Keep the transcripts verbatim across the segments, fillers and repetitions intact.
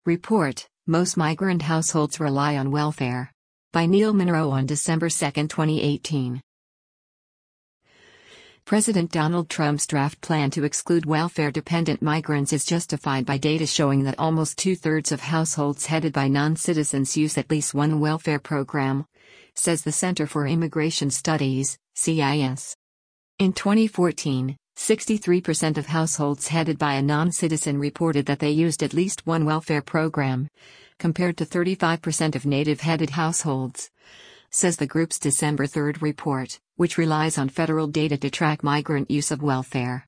Report, Most Migrant Households Rely on Welfare. By Neil Monroe on December second, twenty eighteen. President Donald Trump's draft plan to exclude welfare-dependent migrants is justified by data showing that almost two-thirds of households headed by non-citizens use at least one welfare program, says the Center for Immigration Studies, C I S. In twenty fourteen, sixty-three percent of households headed by a non-citizen reported that they used at least one welfare program, compared to thirty-five percent of native-headed households, says the group's December third report, which relies on federal data to track migrant use of welfare.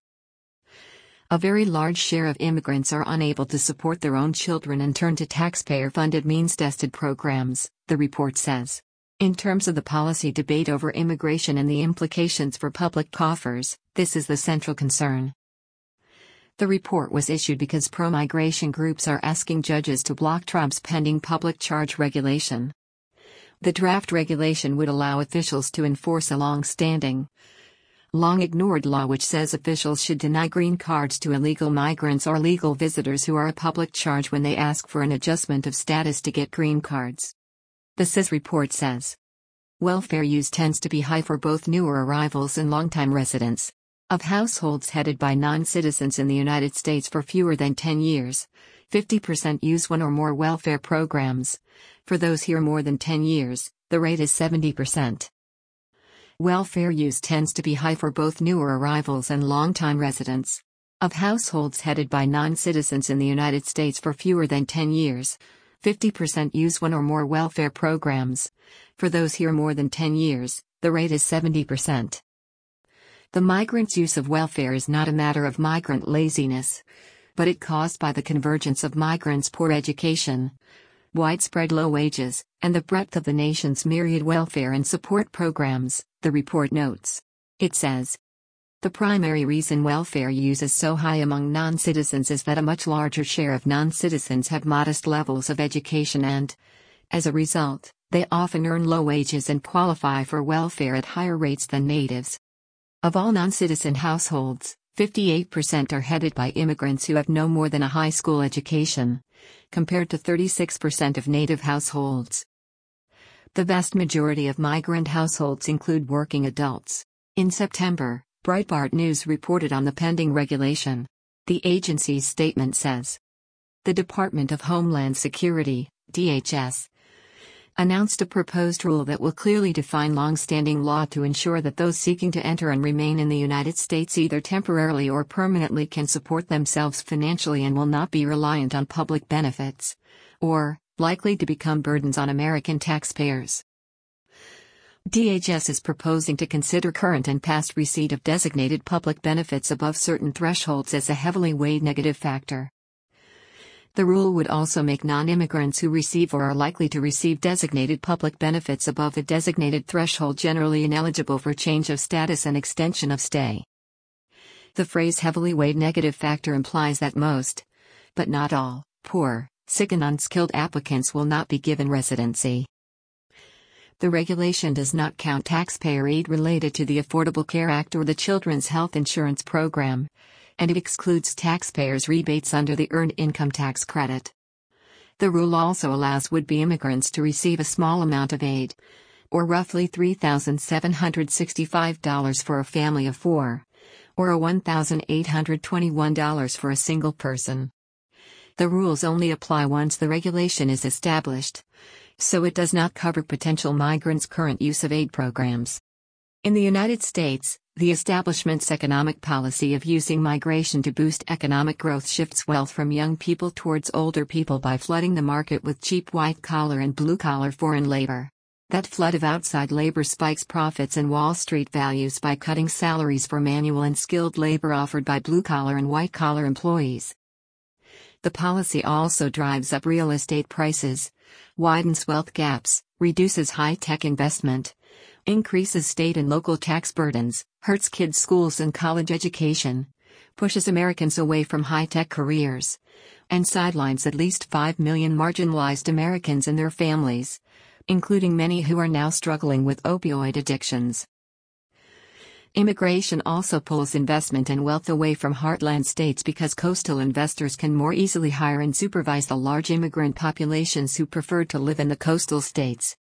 A very large share of immigrants are unable to support their own children and turn to taxpayer-funded means-tested programs, the report says. In terms of the policy debate over immigration and the implications for public coffers, this is the central concern. The report was issued because pro-migration groups are asking judges to block Trump's pending public charge regulation. The draft regulation would allow officials to enforce a long-standing, long-ignored law which says officials should deny green cards to illegal migrants or legal visitors who are a public charge when they ask for an adjustment of status to get green cards. The C I S report says welfare use tends to be high for both newer arrivals and longtime residents. Of households headed by non-citizens in the United States for fewer than ten years, fifty percent use one or more welfare programs. For those here more than ten years, the rate is seventy percent. Welfare use tends to be high for both newer arrivals and longtime residents. Of households headed by non-citizens in the United States for fewer than ten years, fifty percent use one or more welfare programs. For those here more than ten years, the rate is seventy percent. The migrants' use of welfare is not a matter of migrant laziness, but it caused by the convergence of migrants' poor education, widespread low wages, and the breadth of the nation's myriad welfare and support programs, the report notes. It says, the primary reason welfare use is so high among non-citizens is that a much larger share of non-citizens have modest levels of education and, as a result, they often earn low wages and qualify for welfare at higher rates than natives. Of all non-citizen households, fifty-eight percent are headed by immigrants who have no more than a high school education, compared to thirty-six percent of native households. The vast majority of migrant households include working adults. In September, Breitbart News reported on the pending regulation. The agency's statement says, the Department of Homeland Security, D H S, announced a proposed rule that will clearly define long-standing law to ensure that those seeking to enter and remain in the United States either temporarily or permanently can support themselves financially and will not be reliant on public benefits, or likely to become burdens on American taxpayers. D H S is proposing to consider current and past receipt of designated public benefits above certain thresholds as a heavily weighed negative factor. The rule would also make non-immigrants who receive or are likely to receive designated public benefits above a designated threshold generally ineligible for change of status and extension of stay. The phrase heavily weighed negative factor implies that most, but not all, poor, sick and unskilled applicants will not be given residency. The regulation does not count taxpayer aid related to the Affordable Care Act or the Children's Health Insurance Program, and it excludes taxpayers' rebates under the Earned Income Tax Credit. The rule also allows would-be immigrants to receive a small amount of aid, or roughly three thousand seven hundred sixty-five dollars for a family of four, or one thousand eight hundred twenty-one dollars for a single person. The rules only apply once the regulation is established, so it does not cover potential migrants' current use of aid programs. In the United States, the establishment's economic policy of using migration to boost economic growth shifts wealth from young people towards older people by flooding the market with cheap white-collar and blue-collar foreign labor. That flood of outside labor spikes profits and Wall Street values by cutting salaries for manual and skilled labor offered by blue-collar and white-collar employees. The policy also drives up real estate prices, widens wealth gaps, reduces high-tech investment, increases state and local tax burdens, hurts kids' schools and college education, pushes Americans away from high-tech careers, and sidelines at least five million marginalized Americans and their families, including many who are now struggling with opioid addictions. Immigration also pulls investment and wealth away from heartland states because coastal investors can more easily hire and supervise the large immigrant populations who prefer to live in the coastal states.